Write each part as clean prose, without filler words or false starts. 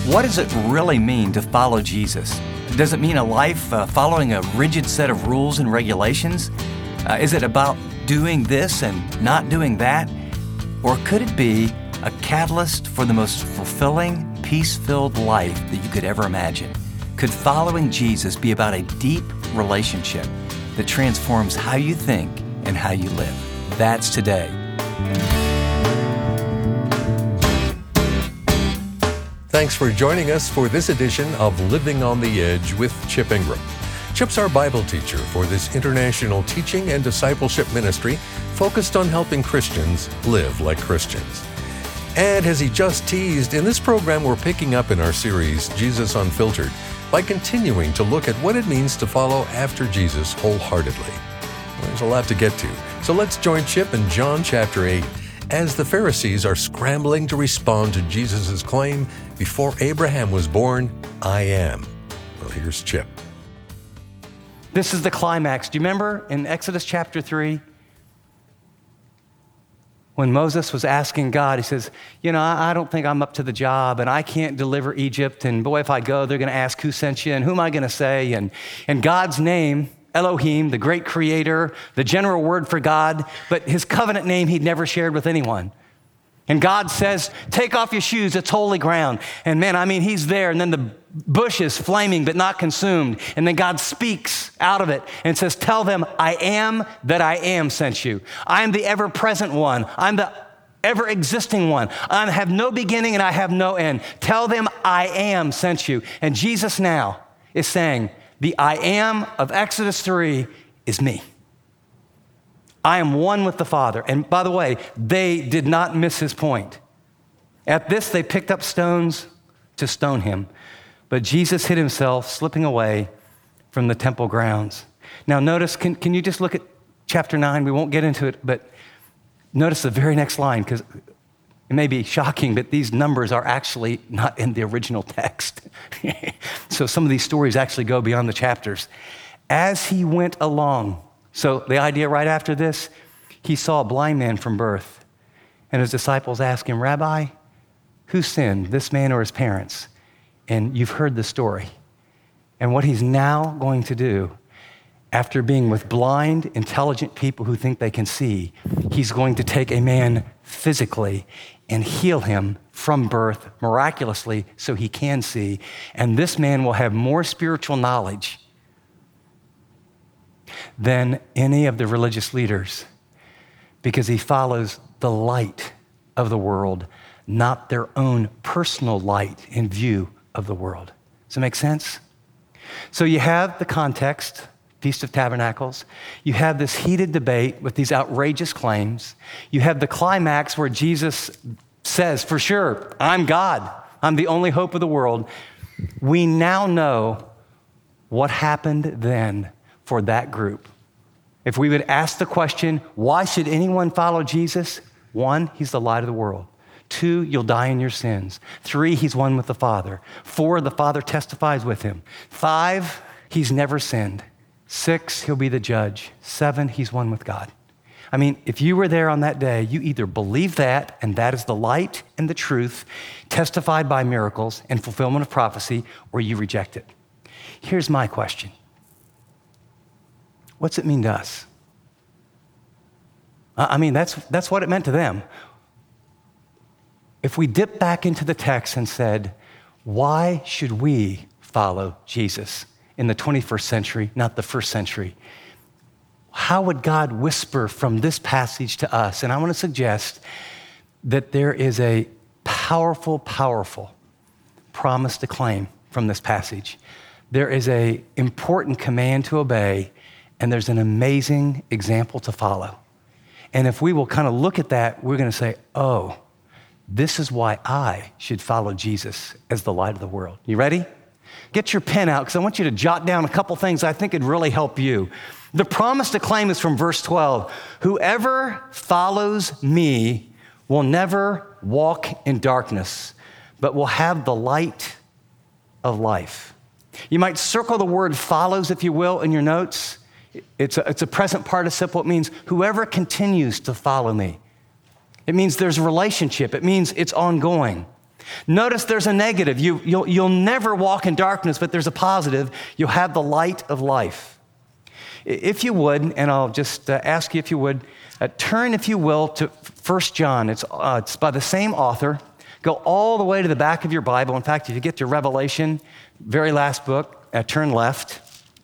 What does it really mean to follow Jesus? Does it mean a life following a rigid set of rules and regulations? Is it about doing this and not doing that? Or could it be a catalyst for the most fulfilling, peace-filled life that you could ever imagine? Could following Jesus be about a deep relationship that transforms how you think and how you live? That's today. Thanks for joining us for this edition of Living on the Edge with Chip Ingram. Chip's our Bible teacher for this international teaching and discipleship ministry focused on helping Christians live like Christians. And as he just teased, in this program we're picking up in our series, Jesus Unfiltered, by continuing to look at what it means to follow after Jesus wholeheartedly. Well, there's a lot to get to, so let's join Chip in John chapter 8 as the Pharisees are scrambling to respond to Jesus' claim, before Abraham was born, I am. Well, here's Chip. This is the climax. Do you remember in Exodus chapter 3? When Moses was asking God, he says, I don't think I'm up to the job, and I can't deliver Egypt, and boy, if I go, they're going to ask who sent you, and who am I going to say? And God's name, Elohim, the great creator, the general word for God, but his covenant name he'd never shared with anyone. And God says, take off your shoes, it's holy ground. And he's there, and then the bush is flaming but not consumed. And then God speaks out of it and says, tell them, I am that I am sent you. I am the ever-present one. I'm the ever-existing one. I have no beginning and I have no end. Tell them, I am sent you. And Jesus now is saying, the I am of Exodus 3 is me. I am one with the Father. And by the way, they did not miss his point. At this, they picked up stones to stone him. But Jesus hid himself, slipping away from the temple grounds. Now notice, can you just look at chapter 9? We won't get into it, but notice the very next line, because it may be shocking, but these numbers are actually not in the original text. So some of these stories actually go beyond the chapters. As he went along, so the idea right after this, he saw a blind man from birth. And his disciples asked him, Rabbi, who sinned, this man or his parents? And you've heard the story. And what he's now going to do, after being with blind, intelligent people who think they can see, he's going to take a man physically and heal him from birth miraculously so he can see. And this man will have more spiritual knowledge than any of the religious leaders, because he follows the light of the world, not their own personal light in view of the world. Does it make sense? So you have the context, Feast of Tabernacles. You have this heated debate with these outrageous claims. You have the climax where Jesus says, for sure, I'm God. I'm the only hope of the world. We now know what happened then for that group. If we would ask the question, why should anyone follow Jesus? 1, he's the light of the world. 2, you'll die in your sins. 3, he's one with the Father. 4, the Father testifies with him. 5, he's never sinned. 6, he'll be the judge. 7, he's one with God. If you were there on that day, you either believe that, and that is the light and the truth, testified by miracles and fulfillment of prophecy, or you reject it. Here's my question. What's it mean to us? That's what it meant to them. If we dip back into the text and said, why should we follow Jesus in the 21st century, not the first century? How would God whisper from this passage to us? And I want to suggest that there is a powerful, powerful promise to claim from this passage. There is an important command to obey, and there's an amazing example to follow. And if we will kind of look at that, we're going to say, oh, this is why I should follow Jesus as the light of the world. You ready? Get your pen out, because I want you to jot down a couple things I think would really help you. The promise to claim is from verse 12. Whoever follows me will never walk in darkness, but will have the light of life. You might circle the word follows, if you will, in your notes. It's a present participle. It means whoever continues to follow me. It means there's a relationship. It means it's ongoing. Notice there's a negative. You'll never walk in darkness, but there's a positive. You'll have the light of life. If you would, and I'll just ask you if you would, turn, if you will, to 1 John. It's by the same author. Go all the way to the back of your Bible. In fact, if you get to Revelation, very last book, turn left.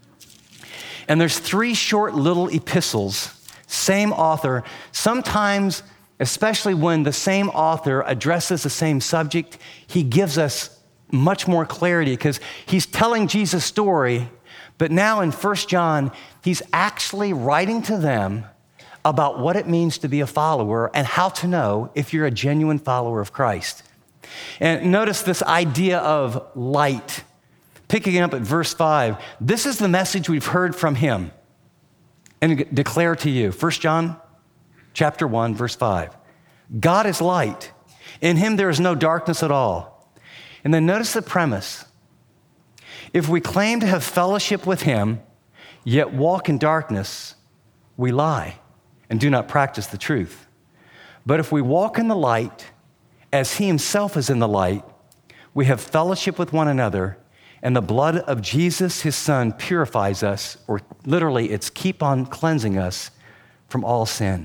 And there's 3 short little epistles, same author. Sometimes, especially when the same author addresses the same subject, he gives us much more clarity because he's telling Jesus' story, but now in 1 John, he's actually writing to them about what it means to be a follower and how to know if you're a genuine follower of Christ. And notice this idea of light. Picking up at verse 5, this is the message we've heard from him and declare to you. 1 John chapter 1, verse 5. God is light. In him there is no darkness at all. And then notice the premise. If we claim to have fellowship with him, yet walk in darkness, we lie and do not practice the truth. But if we walk in the light, as he himself is in the light, we have fellowship with one another, and the blood of Jesus, his son, purifies us, or literally it's keep on cleansing us from all sin.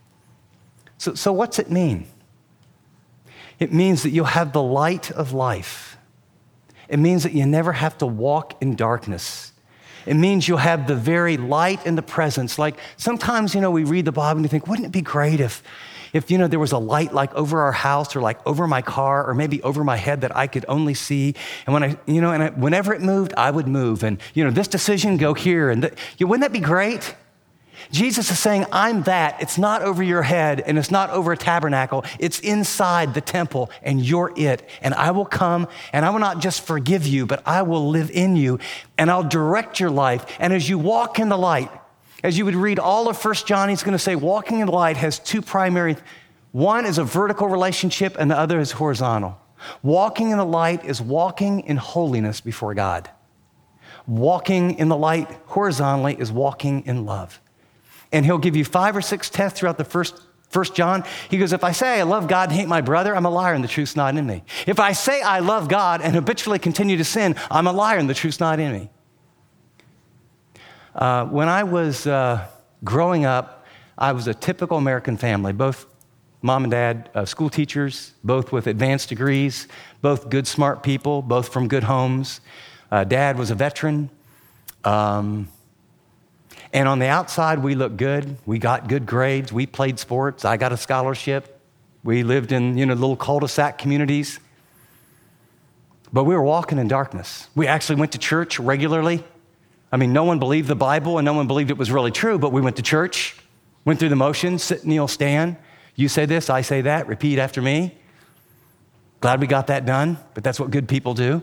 So what's it mean? It means that you'll have the light of life. It means that you never have to walk in darkness. It means you'll have the very light and the presence. Like sometimes, we read the Bible and you think, wouldn't it be great if there was a light like over our house or like over my car or maybe over my head that I could only see. And whenever it moved, I would move. And, this decision, go here. And wouldn't that be great? Jesus is saying, I'm that. It's not over your head and it's not over a tabernacle. It's inside the temple and you're it. And I will come and I will not just forgive you, but I will live in you and I'll direct your life. And as you walk in the light, as you would read all of 1 John, he's going to say walking in the light has 2 primary. One is a vertical relationship and the other is horizontal. Walking in the light is walking in holiness before God. Walking in the light horizontally is walking in love. And he'll give you 5 or 6 tests throughout the first John. He goes, if I say I love God and hate my brother, I'm a liar and the truth's not in me. If I say I love God and habitually continue to sin, I'm a liar and the truth's not in me. When I was growing up, I was a typical American family, both mom and dad, school teachers, both with advanced degrees, both good, smart people, both from good homes. Dad was a veteran. And on the outside, we looked good. We got good grades. We played sports. I got a scholarship. We lived in, little cul-de-sac communities. But we were walking in darkness. We actually went to church regularly. No one believed the Bible and no one believed it was really true, but we went to church, went through the motions, sit, kneel, stand. You say this, I say that, repeat after me. Glad we got that done, but that's what good people do.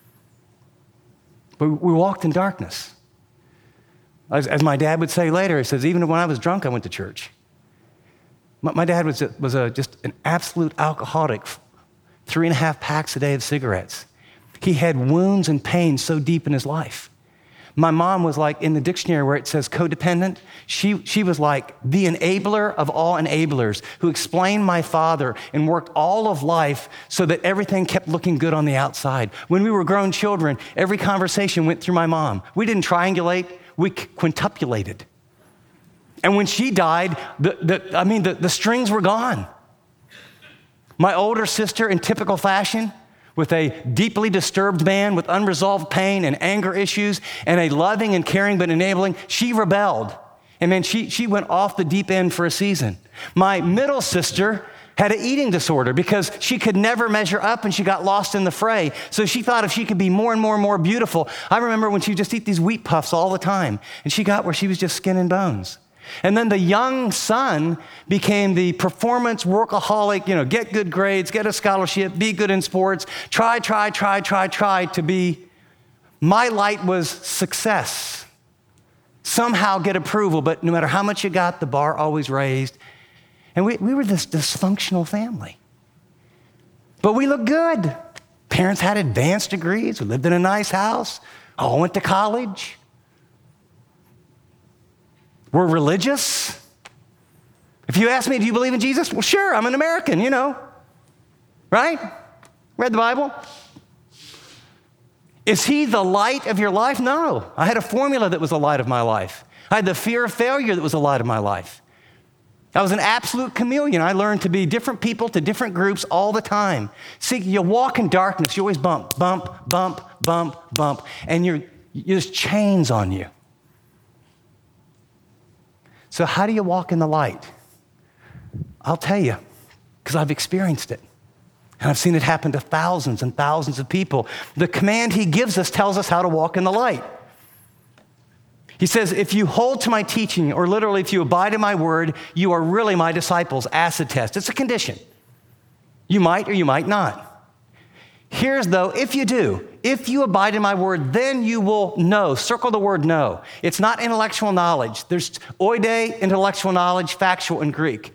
But we walked in darkness. As my dad would say later, he says, even when I was drunk, I went to church. My dad was just an absolute alcoholic, 3.5 packs a day of cigarettes. He had wounds and pain so deep in his life. My mom was like in the dictionary where it says codependent. She was like the enabler of all enablers who explained my father and worked all of life so that everything kept looking good on the outside. When we were grown children, every conversation went through my mom. We didn't triangulate, we quintupulated. And when she died, the strings were gone. My older sister, in typical fashion, with a deeply disturbed man with unresolved pain and anger issues and a loving and caring but enabling, she rebelled. And man, she went off the deep end for a season. My middle sister had an eating disorder because she could never measure up and she got lost in the fray. So she thought if she could be more and more and more beautiful. I remember when she would just eat these wheat puffs all the time and she got where she was just skin and bones. And then the young son became the performance workaholic, get good grades, get a scholarship, be good in sports, try to be. My light was success. Somehow get approval, but no matter how much you got, the bar always raised. And we were this dysfunctional family. But we looked good. Parents had advanced degrees. We lived in a nice house. All went to college. We're religious. If you ask me, do you believe in Jesus? Well, sure, I'm an American, right? Read the Bible? Is he the light of your life? No. I had a formula that was the light of my life. I had the fear of failure that was the light of my life. I was an absolute chameleon. I learned to be different people to different groups all the time. See, you walk in darkness. You always bump, bump, bump, bump, bump. And there's chains on you. So how do you walk in the light? I'll tell you, because I've experienced it. And I've seen it happen to thousands and thousands of people. The command he gives us tells us how to walk in the light. He says, if you hold to my teaching, or literally, if you abide in my word, you are really my disciples. Acid test. It's a condition. You might or you might not. Here's though, if you do, if you abide in my word, then you will know. Circle the word know. It's not intellectual knowledge. There's oide, intellectual knowledge, factual in Greek.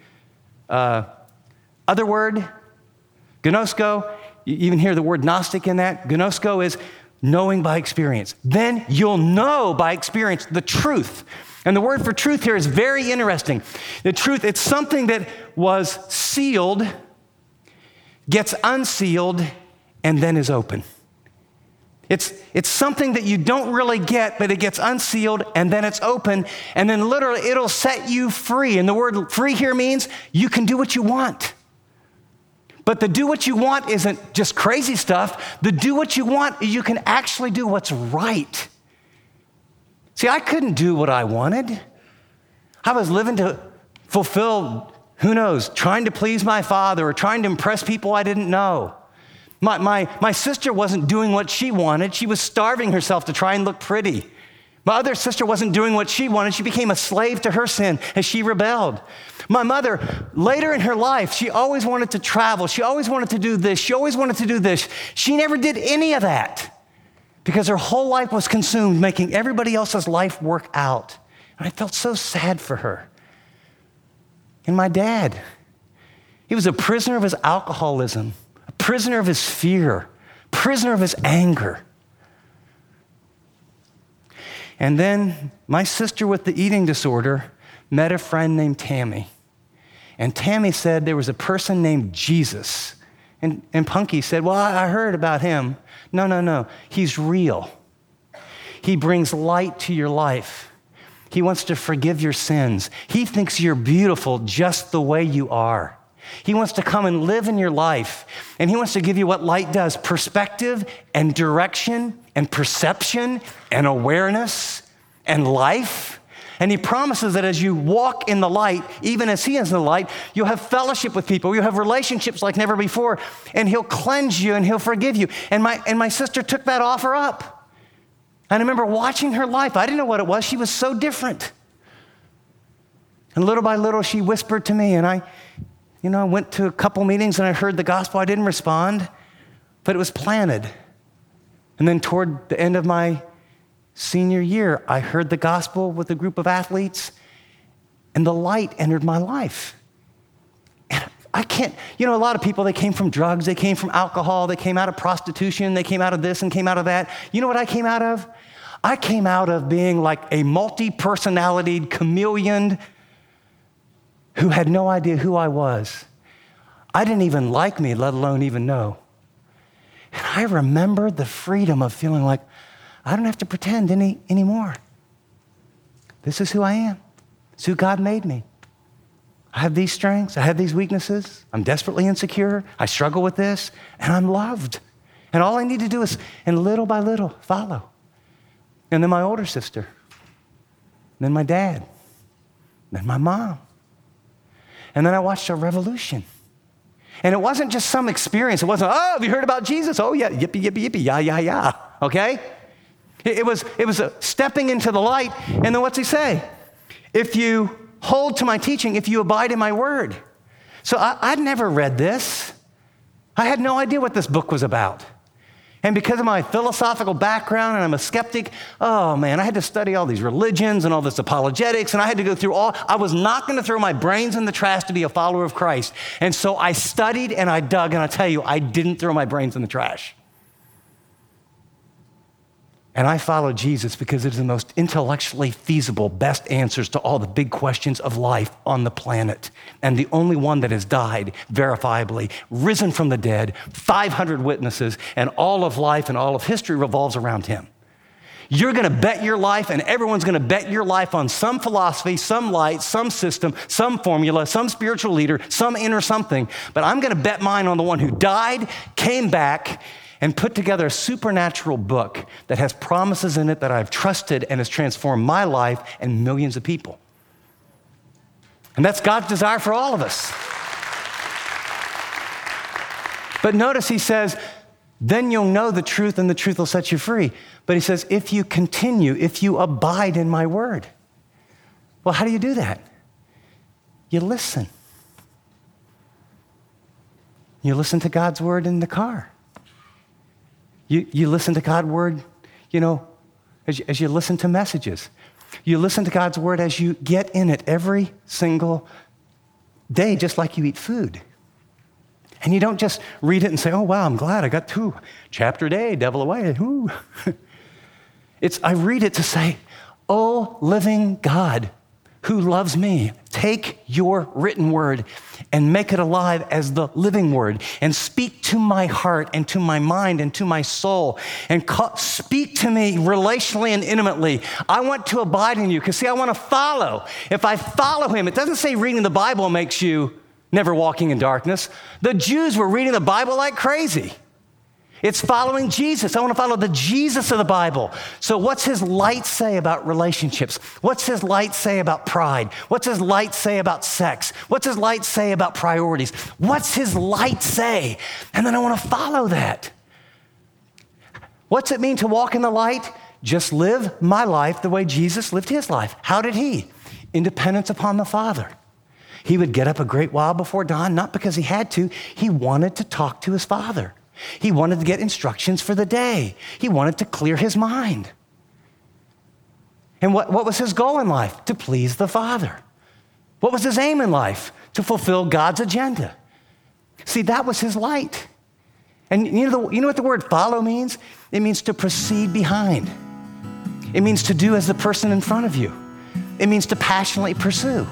Other word, gnosko, you even hear the word Gnostic in that. Gnosko is knowing by experience. Then you'll know by experience the truth. And the word for truth here is very interesting. The truth, it's something that was sealed, gets unsealed, and then is open. It's something that you don't really get, but it gets unsealed, and then it's open, and then literally it'll set you free. And the word free here means you can do what you want. But the do what you want isn't just crazy stuff. The do what you want is you can actually do what's right. See, I couldn't do what I wanted. I was living to fulfill, who knows, trying to please my father or trying to impress people I didn't know. My sister wasn't doing what she wanted. She was starving herself to try and look pretty. My other sister wasn't doing what she wanted. She became a slave to her sin as she rebelled. My mother, later in her life, she always wanted to travel. She always wanted to do this. She always wanted to do this. She never did any of that because her whole life was consumed making everybody else's life work out. And I felt so sad for her. And my dad, he was a prisoner of his alcoholism, a prisoner of his fear, prisoner of his anger. And then my sister with the eating disorder met a friend named Tammy. And Tammy said there was a person named Jesus. And Punky said, well, I heard about him. No. He's real. He brings light to your life. He wants to forgive your sins. He thinks you're beautiful just the way you are. He wants to come and live in your life. And he wants to give you what light does, perspective and direction and perception and awareness and life. And he promises that as you walk in the light, even as he is in the light, you'll have fellowship with people. You'll have relationships like never before. And he'll cleanse you and he'll forgive you. And my sister took that offer up. And I remember watching her life. I didn't know what it was. She was so different. And little by little, she whispered to me. And I went to a couple meetings and I heard the gospel. I didn't respond, but it was planted. And then toward the end of my senior year, I heard the gospel with a group of athletes, and the light entered my life. And I can't, a lot of people, they came from drugs, they came from alcohol, they came out of prostitution, they came out of this and came out of that. You know what I came out of? I came out of being like a multi-personality chameleon who had no idea who I was. I didn't even like me, let alone even know. And I remember the freedom of feeling like, I don't have to pretend anymore. This is who I am. It's who God made me. I have these strengths. I have these weaknesses. I'm desperately insecure. I struggle with this, and I'm loved. And all I need to do is, and little by little, follow. And then my older sister, then my dad, then my mom. And then I watched a revolution. And it wasn't just some experience. It wasn't, oh, have you heard about Jesus? Oh, yeah, yippee, yippee, yippee, yeah. Okay? It was a stepping into the light. And then what's he say? If you hold to my teaching, if you abide in my word. So I'd never read this. I had no idea what this book was about. And because of my philosophical background, and I'm a skeptic, oh man, I had to study all these religions and all this apologetics, and I had to go through I was not going to throw my brains in the trash to be a follower of Christ. And so I studied and I dug, and I tell you, I didn't throw my brains in the trash. And I follow Jesus because it is the most intellectually feasible, best answers to all the big questions of life on the planet. And the only one that has died verifiably, risen from the dead, 500 witnesses, and all of life and all of history revolves around him. You're going to bet your life, and everyone's going to bet your life on some philosophy, some light, some system, some formula, some spiritual leader, some inner something. But I'm going to bet mine on the one who died, came back, and put together a supernatural book that has promises in it that I've trusted and has transformed my life and millions of people. And that's God's desire for all of us. But notice he says, then you'll know the truth and the truth will set you free. But he says, if you continue, if you abide in my word. Well, how do you do that? You listen. You listen to God's word in the car. You listen to God's word, as you listen to messages. You listen to God's word as you get in it every single day, just like you eat food. And you don't just read it and say, oh, wow, I'm glad I got 2 chapter a day, devil away. Ooh. I read it to say, oh, living God who loves me, take your written word and make it alive as the living word and speak to my heart and to my mind and to my soul and speak to me relationally and intimately. I want to abide in you because, see, I want to follow. If I follow him, it doesn't say reading the Bible makes you never walking in darkness. The Jews were reading the Bible like crazy. It's following Jesus. I want to follow the Jesus of the Bible. So what's his light say about relationships? What's his light say about pride? What's his light say about sex? What's his light say about priorities? What's his light say? And then I want to follow that. What's it mean to walk in the light? Just live my life the way Jesus lived his life. How did he? Independence upon the Father. He would get up a great while before dawn, not because he had to. He wanted to talk to his Father. He wanted to get instructions for the day. He wanted to clear his mind. And what was his goal in life? To please the Father. What was his aim in life? To fulfill God's agenda. See, that was his light. And you know what the word follow means? It means to proceed behind. It means to do as the person in front of you. It means to passionately pursue.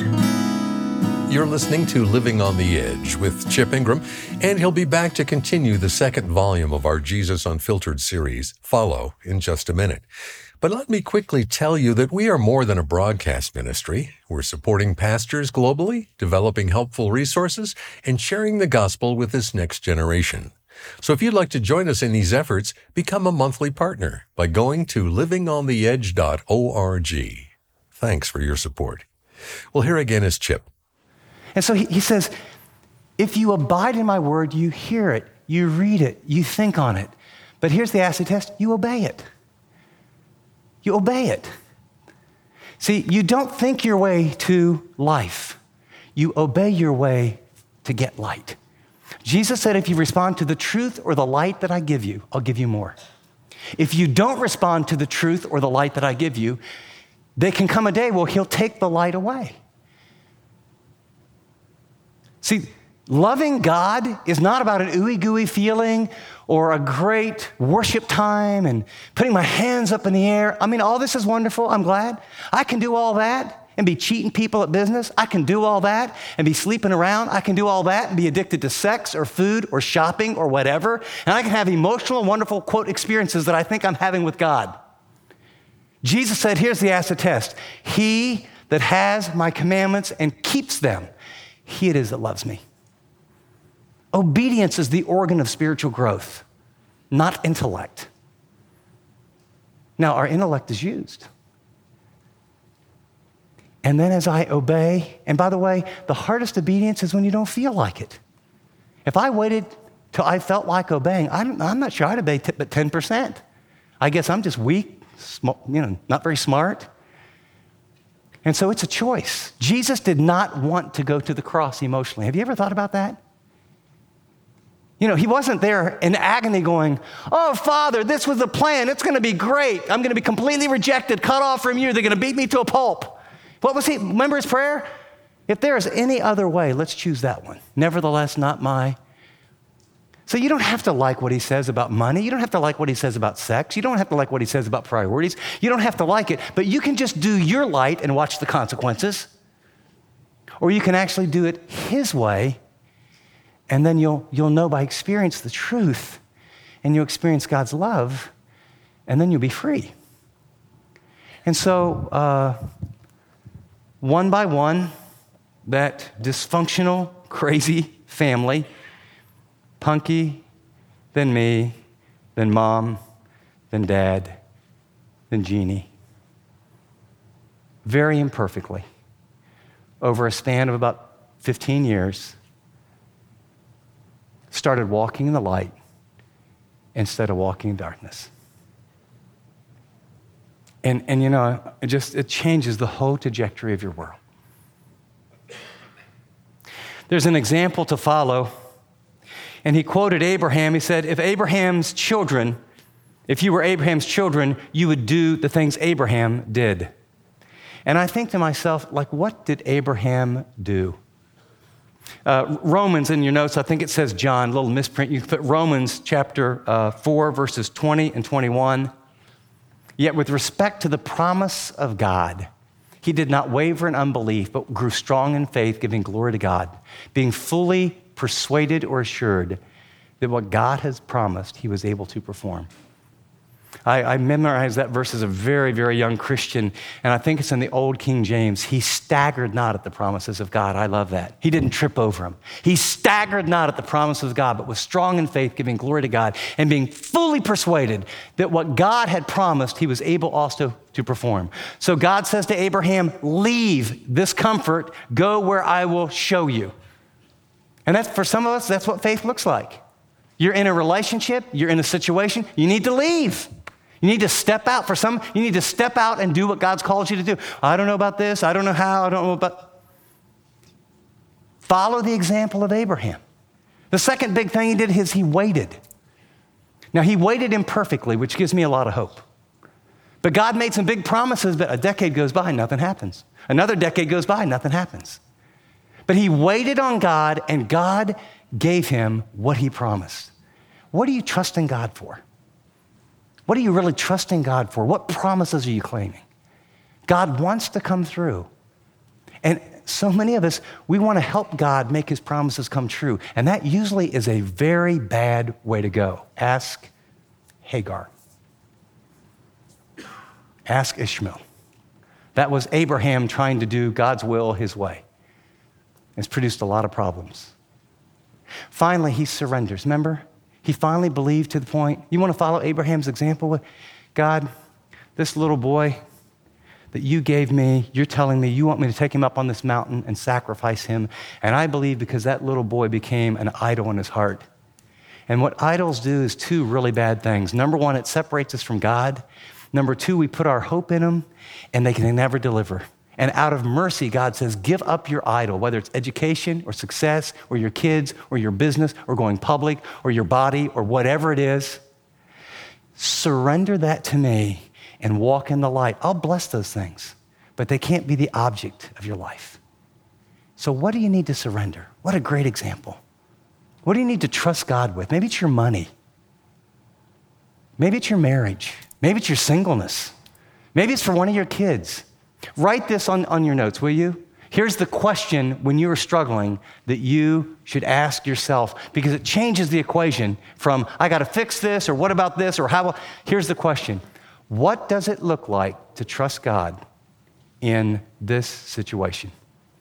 You're listening to Living on the Edge with Chip Ingram, and he'll be back to continue the second volume of our Jesus Unfiltered series, Follow, in just a minute. But let me quickly tell you that we are more than a broadcast ministry. We're supporting pastors globally, developing helpful resources, and sharing the gospel with this next generation. So if you'd like to join us in these efforts, become a monthly partner by going to livingontheedge.org. Thanks for your support. Well, here again is Chip. And so he says, if you abide in my word, you hear it, you read it, you think on it. But here's the acid test, you obey it. You obey it. See, you don't think your way to life. You obey your way to get light. Jesus said, if you respond to the truth or the light that I give you, I'll give you more. If you don't respond to the truth or the light that I give you, there can come a day where he'll take the light away. See, loving God is not about an ooey-gooey feeling or a great worship time and putting my hands up in the air. I mean, all this is wonderful. I'm glad. I can do all that and be cheating people at business. I can do all that and be sleeping around. I can do all that and be addicted to sex or food or shopping or whatever. And I can have emotional, wonderful, quote, experiences that I think I'm having with God. Jesus said, here's the acid test. He that has my commandments and keeps them, he it is that loves me. Obedience is the organ of spiritual growth, not intellect. Now, our intellect is used. And then as I obey, and by the way, the hardest obedience is when you don't feel like it. If I waited till I felt like obeying, I'm not sure I'd obey but 10%. I guess I'm just weak, not very smart. And so it's a choice. Jesus did not want to go to the cross emotionally. Have you ever thought about that? He wasn't there in agony going, oh, Father, this was the plan. It's going to be great. I'm going to be completely rejected, cut off from you. They're going to beat me to a pulp. What was he? Remember his prayer? If there is any other way, let's choose that one. Nevertheless, not my. So you don't have to like what he says about money. You don't have to like what he says about sex. You don't have to like what he says about priorities. You don't have to like it, but you can just do your light and watch the consequences. Or you can actually do it his way, and then you'll know by experience the truth, and you'll experience God's love, and then you'll be free. And so, one by one, that dysfunctional, crazy family, Punky, then me, then Mom, then Dad, then Jeannie, very imperfectly, over a span of about 15 years, started walking in the light instead of walking in darkness. And you know, it changes the whole trajectory of your world. There's an example to follow, and he quoted Abraham. He said, if you were Abraham's children, you would do the things Abraham did. And I think to myself, like, what did Abraham do? Romans, in your notes, I think it says John, a little misprint. You can put Romans chapter 4, verses 20 and 21. Yet with respect to the promise of God, he did not waver in unbelief, but grew strong in faith, giving glory to God, being fully persuaded or assured that what God has promised, he was able to perform. I memorized that verse as a very, very young Christian, and I think it's in the old King James. He staggered not at the promises of God. I love that. He didn't trip over them. He staggered not at the promises of God, but was strong in faith, giving glory to God, and being fully persuaded that what God had promised, he was able also to perform. So God says to Abraham, leave this comfort, go where I will show you. And that's, for some of us, that's what faith looks like. You're in a relationship, you're in a situation, you need to leave. You need to step out. For some, you need to step out and do what God's called you to do. I don't know about this, I don't know how, I don't know about... Follow the example of Abraham. The second big thing he did is he waited. Now, he waited imperfectly, which gives me a lot of hope. But God made some big promises, but a decade goes by, nothing happens. Another decade goes by, nothing happens. But he waited on God, and God gave him what he promised. What are you trusting God for? What are you really trusting God for? What promises are you claiming? God wants to come through. And so many of us, we want to help God make his promises come true. And that usually is a very bad way to go. Ask Hagar. Ask Ishmael. That was Abraham trying to do God's will his way. It's produced a lot of problems. Finally, he surrenders. Remember? He finally believed to the point. You want to follow Abraham's example? God, this little boy that you gave me, you're telling me you want me to take him up on this mountain and sacrifice him. And I believe because that little boy became an idol in his heart. And what idols do is two really bad things. Number one, it separates us from God. Number two, we put our hope in them and they can never deliver. And out of mercy, God says, give up your idol, whether it's education or success or your kids or your business or going public or your body or whatever it is. Surrender that to me and walk in the light. I'll bless those things, but they can't be the object of your life. So what do you need to surrender? What a great example. What do you need to trust God with? Maybe it's your money. Maybe it's your marriage. Maybe it's your singleness. Maybe it's for one of your kids. Write this on your notes, will you? Here's the question when you are struggling that you should ask yourself, because it changes the equation from, I got to fix this, or what about this, or how. Here's the question. What does it look like to trust God in this situation?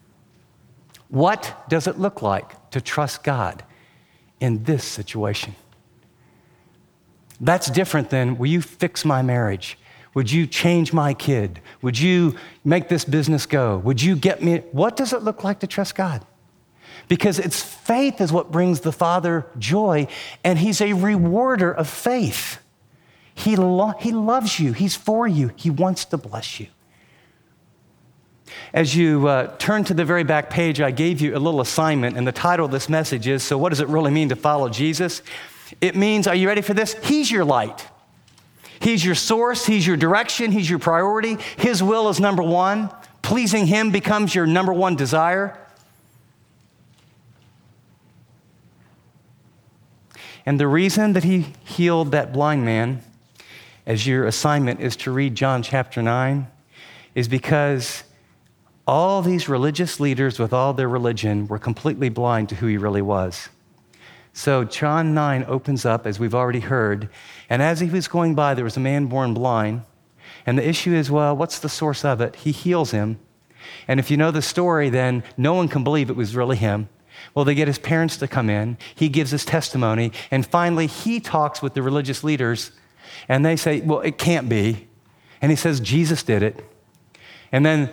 What does it look like to trust God in this situation? That's different than, will you fix my marriage? Would you change my kid? Would you make this business go? Would you get me? What does it look like to trust God? Because it's faith is what brings the Father joy, and he's a rewarder of faith. He loves you. He's for you. He wants to bless you. As you turn to the very back page, I gave you a little assignment, and the title of this message is, so what does it really mean to follow Jesus? It means, are you ready for this? He's your light. He's your source, he's your direction, he's your priority. His will is number one. Pleasing him becomes your number one desire. And the reason that he healed that blind man, as your assignment is to read John chapter 9, is because all these religious leaders with all their religion were completely blind to who he really was. So John 9 opens up, as we've already heard, and as he was going by, there was a man born blind. And the issue is, well, what's the source of it? He heals him. And if you know the story, then no one can believe it was really him. Well, they get his parents to come in. He gives his testimony. And finally, he talks with the religious leaders. And they say, well, it can't be. And he says, Jesus did it. And then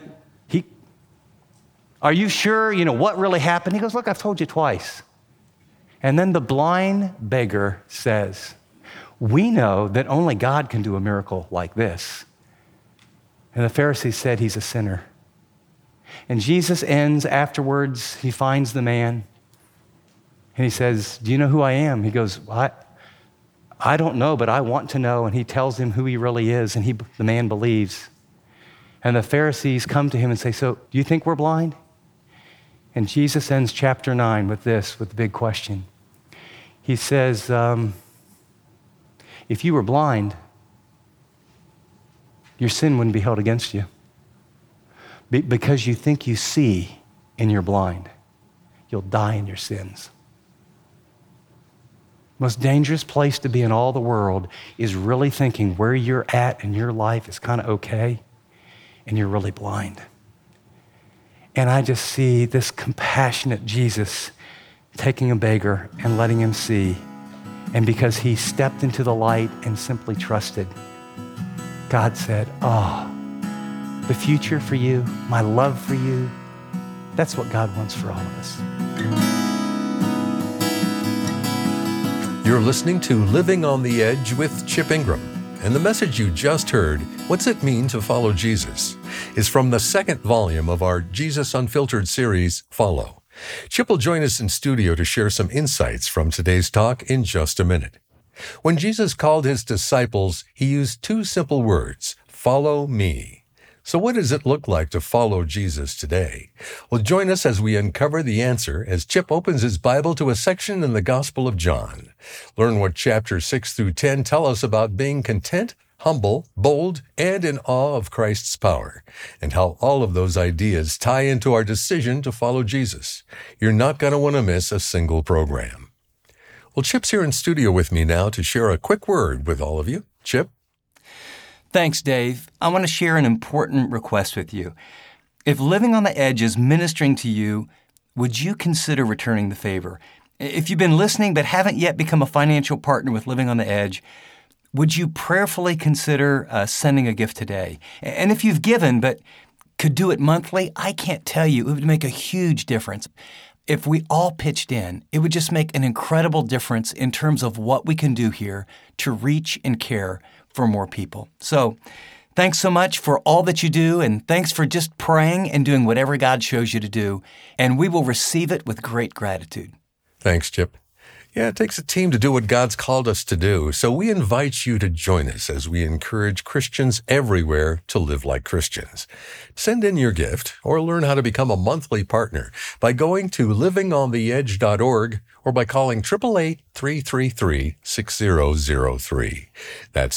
are you sure, what really happened? He goes, look, I've told you twice. And then the blind beggar says, we know that only God can do a miracle like this. And the Pharisees said he's a sinner. And Jesus ends afterwards, he finds the man. And he says, do you know who I am? He goes, I don't know, but I want to know. And he tells him who he really is, and the man believes. And the Pharisees come to him and say, so do you think we're blind? And Jesus ends chapter 9 with the big question. He says, if you were blind, your sin wouldn't be held against you. Because you think you see and you're blind, you'll die in your sins. Most dangerous place to be in all the world is really thinking where you're at in your life is kind of okay, and you're really blind. And I just see this compassionate Jesus taking a beggar and letting him see. And because he stepped into the light and simply trusted, God said, the future for you, my love for you, that's what God wants for all of us. You're listening to Living on the Edge with Chip Ingram. And the message you just heard, What's It Mean to Follow Jesus?, is from the second volume of our Jesus Unfiltered series, Follow. Chip will join us in studio to share some insights from today's talk in just a minute. When Jesus called his disciples, he used two simple words, follow me. So what does it look like to follow Jesus today? Well, join us as we uncover the answer as Chip opens his Bible to a section in the Gospel of John. Learn what chapters 6 through 10 tell us about being content, humble, bold, and in awe of Christ's power, and how all of those ideas tie into our decision to follow Jesus. You're not going to want to miss a single program. Well, Chip's here in studio with me now to share a quick word with all of you. Chip? Thanks, Dave. I want to share an important request with you. If Living on the Edge is ministering to you, would you consider returning the favor? If you've been listening but haven't yet become a financial partner with Living on the Edge, would you prayerfully consider sending a gift today? And if you've given but could do it monthly, I can't tell you, it would make a huge difference. If we all pitched in, it would just make an incredible difference in terms of what we can do here to reach and care for more people. So thanks so much for all that you do, and thanks for just praying and doing whatever God shows you to do, and we will receive it with great gratitude. Thanks, Chip. Yeah, it takes a team to do what God's called us to do, so we invite you to join us as we encourage Christians everywhere to live like Christians. Send in your gift or learn how to become a monthly partner by going to livingontheedge.org or by calling 888-333-6003. That's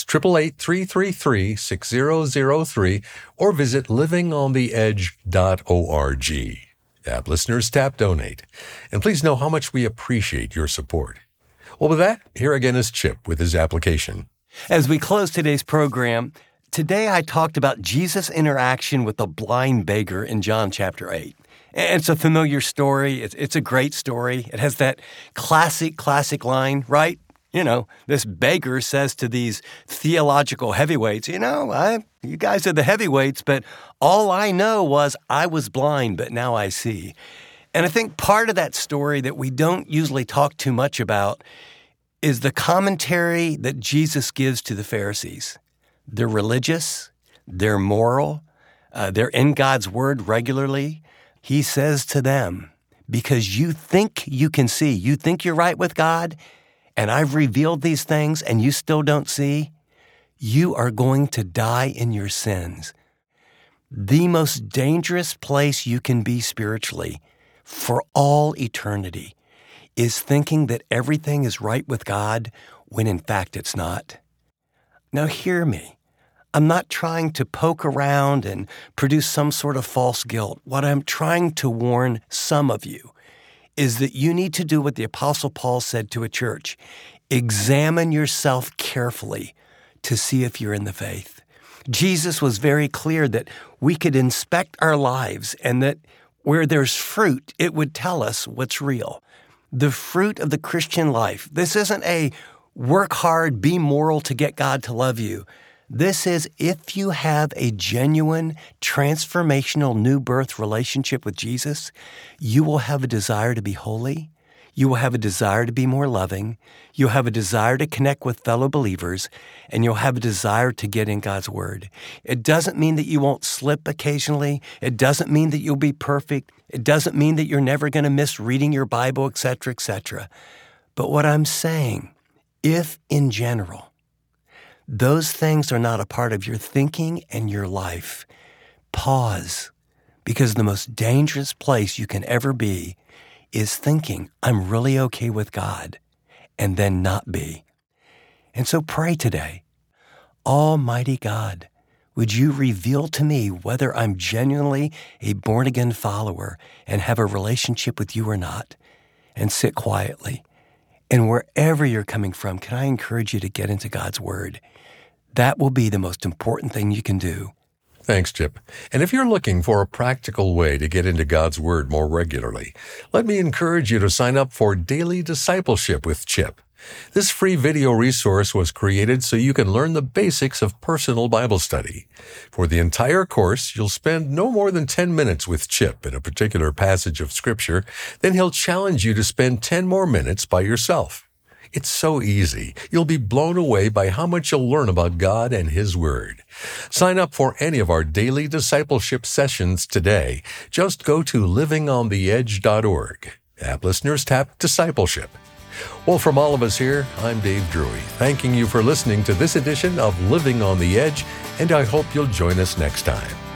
888-333-6003 or visit livingontheedge.org. App listeners, tap Donate. And please know how much we appreciate your support. Well, with that, here again is Chip with his application. As we close today's program, today I talked about Jesus' interaction with the blind beggar in John chapter 8. It's a familiar story. It's a great story. It has that classic line, right? This beggar says to these theological heavyweights, you guys are the heavyweights, but all I know was I was blind, but now I see. And I think part of that story that we don't usually talk too much about is the commentary that Jesus gives to the Pharisees. They're religious, they're moral, they're in God's word regularly. He says to them, because you think you can see, you think you're right with God, and I've revealed these things and you still don't see, you are going to die in your sins. The most dangerous place you can be spiritually for all eternity is thinking that everything is right with God when in fact it's not. Now hear me. I'm not trying to poke around and produce some sort of false guilt. What I'm trying to warn some of you is that you need to do what the Apostle Paul said to a church. Examine yourself carefully to see if you're in the faith. Jesus was very clear that we could inspect our lives and that where there's fruit, it would tell us what's real. The fruit of the Christian life. This isn't a work hard, be moral to get God to love you. This is if you have a genuine, transformational new birth relationship with Jesus, you will have a desire to be holy. You will have a desire to be more loving. You'll have a desire to connect with fellow believers, and you'll have a desire to get in God's Word. It doesn't mean that you won't slip occasionally. It doesn't mean that you'll be perfect. It doesn't mean that you're never going to miss reading your Bible, etc., etc. But what I'm saying, if in general, those things are not a part of your thinking and your life, pause, because the most dangerous place you can ever be is thinking, I'm really okay with God, and then not be. And so pray today, Almighty God, would you reveal to me whether I'm genuinely a born-again follower and have a relationship with you or not, and sit quietly. And wherever you're coming from, can I encourage you to get into God's Word? That will be the most important thing you can do. Thanks, Chip. And if you're looking for a practical way to get into God's Word more regularly, let me encourage you to sign up for Daily Discipleship with Chip. This free video resource was created so you can learn the basics of personal Bible study. For the entire course, you'll spend no more than 10 minutes with Chip in a particular passage of Scripture. Then he'll challenge you to spend 10 more minutes by yourself. It's so easy. You'll be blown away by how much you'll learn about God and His Word. Sign up for any of our daily discipleship sessions today. Just go to livingontheedge.org. App listeners tap Discipleship. Well, from all of us here, I'm Dave Drury, thanking you for listening to this edition of Living on the Edge, and I hope you'll join us next time.